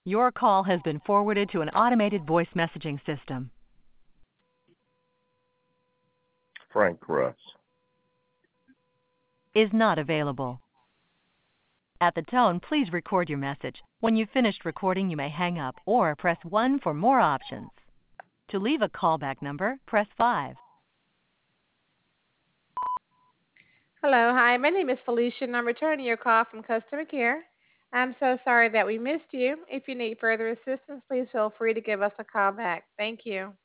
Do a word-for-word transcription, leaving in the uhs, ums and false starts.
Your call has been forwarded to an automated voice messaging system. Frank Russ. Is not available. At the tone, please record your message. When you've finished recording, you may hang up or press one for more options. To leave a callback number, press five. Hello, hi. My name is Felicia, and I'm returning your call from customer care. I'm so sorry that we missed you. If you need further assistance, please feel free to give us a call back. Thank you.